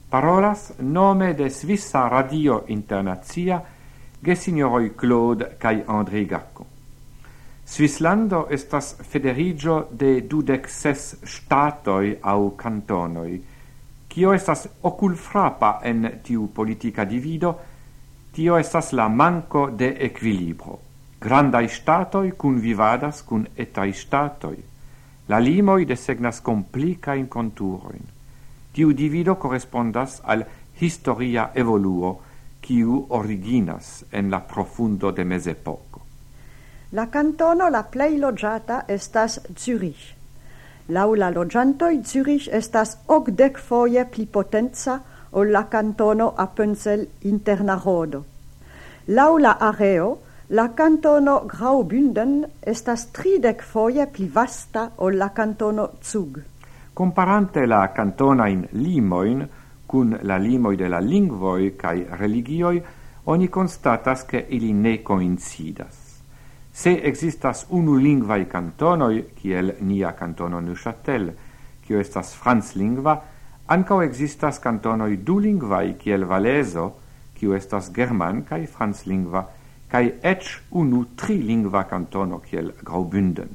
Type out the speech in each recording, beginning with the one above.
Parolas nome de Svissa Radio Internazia gesignoroi Claude kai André Gacco. Svislando estas federigio de 26 statoi au cantonoi, kio estas oculfrapa en tiu politica divido, tio estas la manco de equilibro. Grandai statoi cun vivadas cun etai statoi. La limoi desegnas complica in conturoin. Tiu divido correspondas al historia evoluo kiu originas en la profundo de mezepoco. La cantono la plei logiata estas Zürich. Lau la logiantoi Zürich estas 80 foje pli potenza ol la cantono Appenzell Internarodo. Lau la areo, la cantono Graubünden estas 30 foje pli vasta ol la cantono Zug. Comparante la cantona in limoin cun la limoi de la lingvoi cae religioi, oni constatas che ili ne coincidas. Se existas unu lingvai cantonoi, kiel nia cantono Neuchâtel, kio estas franslingva, ancao existas cantonoi dulingvai, kiel Valeso, kio estas german cae franslingva, cae ec unu trilingva cantono, kiel Graubünden.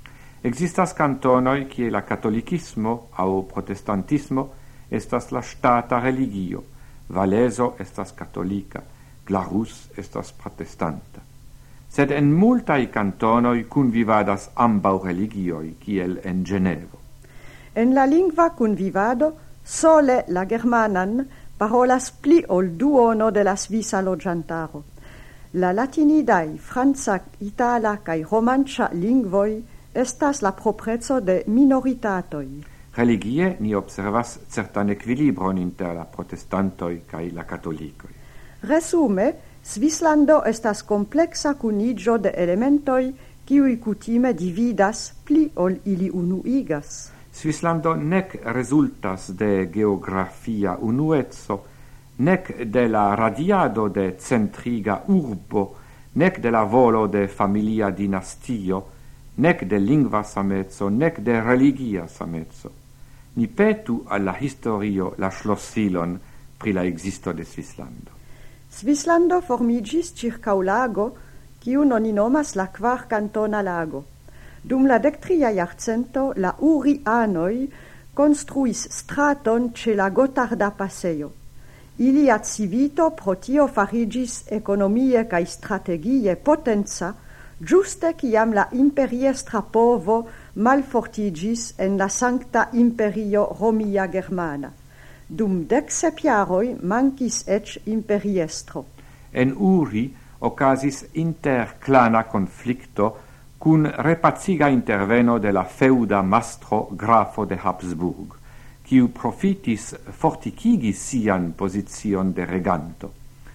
Existas cantonoi, kie la catolicismo au protestantismo estas la stata religio. Valeso estas catolica, Glarus estas protestanta. Sed en multai cantonoi cunvivadas ambau religioi, kiel en Genevo. En la lingva cunvivado, sole la germanan parolas pli ol duono de la svisa logiantaro. La latinidai, franca, itala cae romancia lingvoi estas la proprezzo de minoritatoi. Religie ni observas certan equilibron inter la protestantoi cae la catolicoi. Resume, Svislando estas complexa cunigio de elementoi kiui kutime dividas pli ol ili unuigas. Svislando nec resultas de geografia unuezzo, nec de la radiado de centriga urbo, nec de la volo de familia dinastio, nec de lingva samezzo, nec de religia samezzo. Ni petu alla historio la schlossilon pri la existo de Svislando. Svislando formigis circau lago, kiun oni nomas la kvar cantona lago. Dum la 13 jarcento la Urianoi construis straton ce la Gotarda Passeio. Ilia civito pro tio farigis economie cae strategie potenza, giuste ciam la imperiestra povo malfortigis en la Sancta Imperio Romia Germana. Dum 17 jaroi mancis ec imperiestro. En Uri ocasis interclana conflicto cun repaciga interveno de la feuda mastro grafo de Habsburg, quiu profitis forticigi sian position de reganto.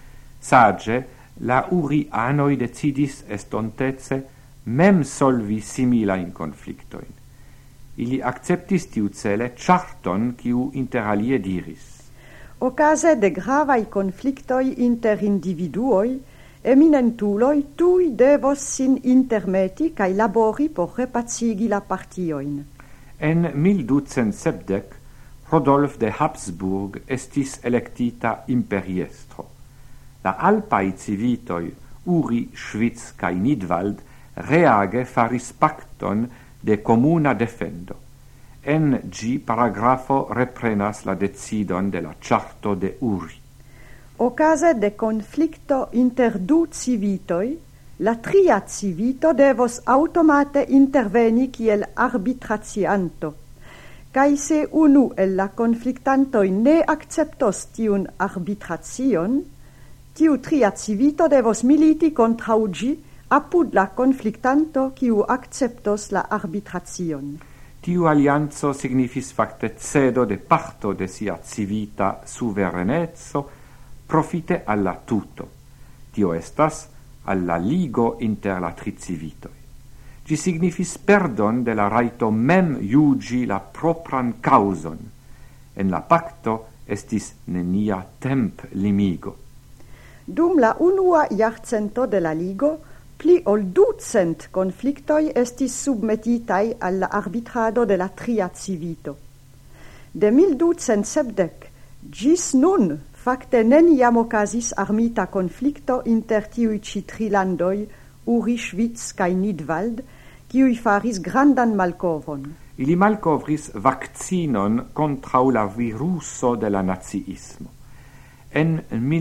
Sage, la Urianoi decidis estontece mem solvi simila in conflictoin. Ili acceptis tiu cele charton quiu inter alie diris. Ocase de gravai conflictoi inter individuoi, eminentuloi tui devos sin intermeti cae labori por repacigi la partioin. En 1270, Rodolf de Habsburg estis electita imperiestro. La alpai civitoi, Uri, Schwyz cae Nidwald, reage faris pacton de comuna defendo. En gi paragrafo reprenas la decidon de la charto de Uri. Ocase de conflicto inter du civitoi, la tria civito devos automate interveni kiel arbitracianto. Cae se unu el la conflictantoi ne acceptos tiun arbitracion, tiu tria civito devos militi contra gi apud la conflictanto quiu acceptos la arbitracion. Tiu allianzo signifis facte cedo de parto de sia civita suverenezzo profite alla tuto. Tio estas alla ligo inter la tri civitoi. Gi signifis perdon de la raito mem iugi la propran causon. En la pacto estis nenia temp limigo. Dum la unua jarcento de la ligo, pli ol 200 conflictoi estis submetitai alla arbitrado de la tria civito. De 1270 Gis nun, facte neniam ocasis armita conflicto inter tiui ci tri landoi, Uri, Schwyz, cae Nidwald, kiui faris grandan malcovron. Ili malcovris vaccinon contrau la viruso de la naziismo. En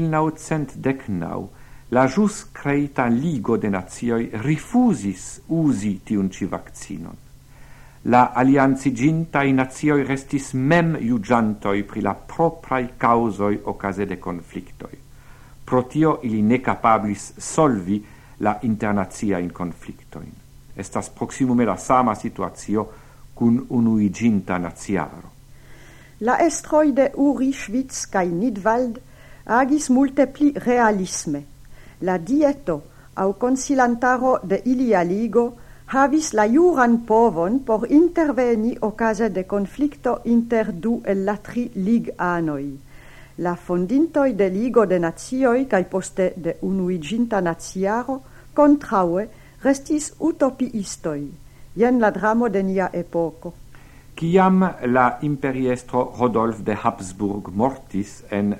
1919, la jus creita Ligo de Nazioi rifusis usi tiun ci vaccinon. La alianzigintai nazioi restis mem iugiantoi pri la proprai causoi ocase de conflictoi. Pro tio ili ne capablis solvi la internazia in conflictoin. Estas proximume la sama situatio cun unuiginta naziaro. La estroi de Uri, Schwyz, cae Nidwald agis multe pli realisme. La dieto au consilantaro de ilia ligo havis la juran povon por interveni ocase de conflicto inter du el la tri lig anoi. La fondintoi de Ligo de Nazioi cae poste de unuiginta naziaro contraue restis utopiistoi. Jen la dramo de nia epoco. Ciam la imperiestro Rodolf de Habsburg mortis en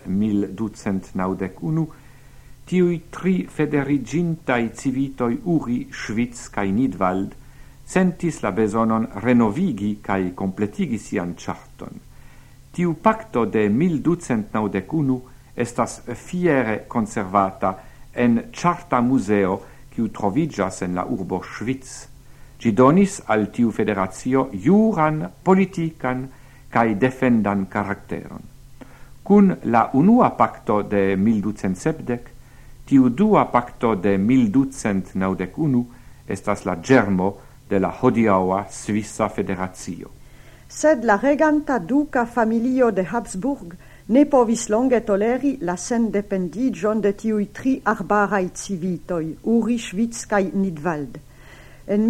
1291, tiui tri federigintai civitoi Uri, Schwyz cae Nidwald sentis la besonon renovigi cae completigi sian charton. Tiu pacto de 1291 estas fiere conservata en charta museo quiu trovigas en la urbo Schwyz. Gi donis al tiu federatio juran, politican cae defendan caracteron. Cun la unua pacto de 1270, tiu dua pacto de 1291 estas la germo de la hodiaua Svissa federatio. Sed la reganta duca familio de Habsburg ne povis longe toleri la sendependigion de tiui tri arbarai civitoi, Uri, Schwyz cae Nidwald. En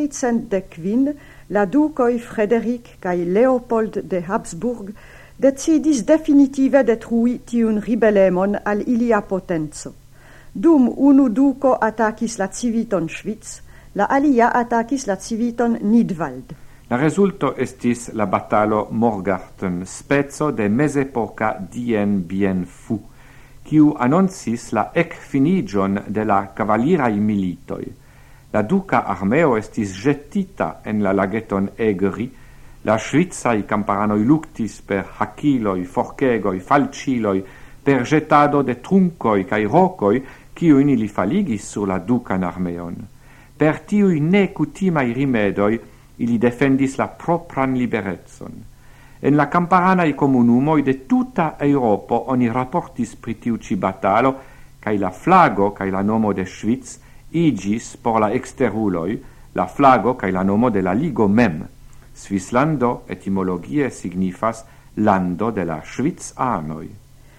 1315 la ducoi Frederic cae Leopold de Habsburg decidis definitive detrui tiun ribelemon al ilia potenzo. Dum unu duco attacis la civiton Schwyz, la alia attacis la civiton Nidwald. La resulto estis la batalo Morgarten, spezo de mesepoca Dien Bien Phu, quiu annoncis la ec-finigion de la cavalirai militoi. La duca armeo estis jetita en la lageton Egri, la Schwyzai camparanoi luctis per hakiloi, forcegoi, falciloi, per jetado de truncoi cae rocoi, quiu in ili faligis sur la ducan armeon. Per tiui necutimai rimedoi, ili defendis la propran liberezzon. En la camparanai comunumoi de tuta Europo oni rapportis pri tiu ci batalo, cae la flago cae la nomo de Schwyz igis por la exteruloi la flago cae la nomo de la ligo mem. Svislando etimologie signifas lando de la Schwyz-anoi.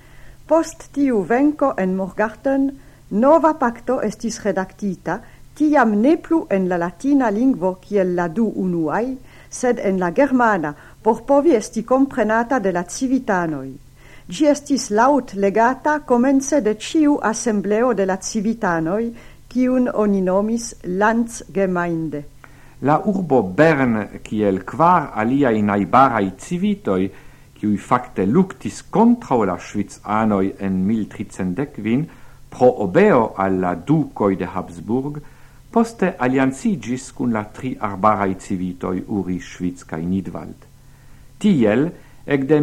Post tiu venco en Morgarten, nova pacto estis redactita, tiam ne plu en la latina lingvo kiel la du unuai, sed en la germana, por povi esti comprenata de la civitanoi. Gi estis laut legata comence de ciu assembleo de la civitanoi, kiun oni nomis Landsgemeinde. La urbo Bern, kiel kvar aliai naibarai civitoi, kiui facte luctis contra la Schwyz-anoi en 1310, pro obeo alla ducoi de Habsburg, poste aliancigis cun la tri arbarai civitoi Uri, Schwyz cae Nidwald. Tiel, ec de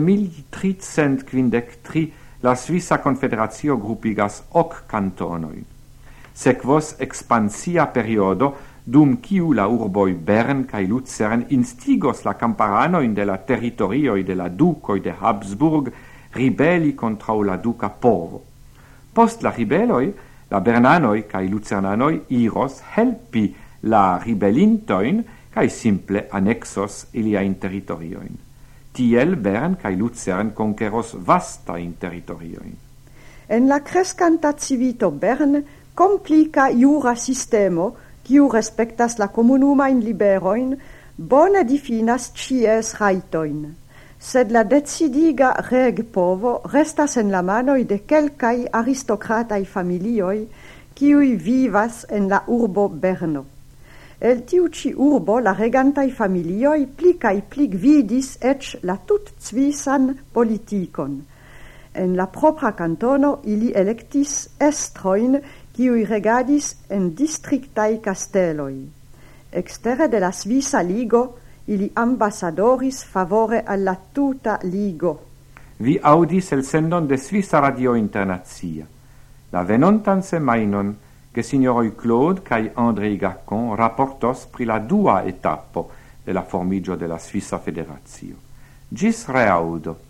1353, la Svissa Confederatio gruppigas 8 cantonoi. Sequos expansia periodo, dum quiu la urboi Bern cae Luzern instigos la camparanoin de la territorioi de la ducoi de Habsburg ribeli contra la duca povo. Post la ribeloi, la Bernanoi cae Luzernanoi iros helpi la ribelintoin cae simple annexos iliain territorioin. Tiel Bern cae Luzern conqueros vastain territorioin. En la crescanta civito Bern complica iura sistemo, quiu respectas la comunumain liberoin, bone difinas cies raitoin. Sed la decidiga reg povo restas en la manoi de quelcai aristocratai familioi, quiui vivas en la urbo Berno. El tiu ci urbo la regantai familioi pli cae pli vidis ec la tut Svissan politikon. En la propra cantono ili electis estroin kiui regadis en districtai castelloi. Extere de la Svisa Ligo, ili ambassadoris favore alla tuta Ligo. Vi audis el sendon de Svisa Radio Internazia. La venontan semainon che signoroi Claude cae André Gacon rapportos pri la dua etapo de la formigio de la Svisa Federatio. Gis reaudo.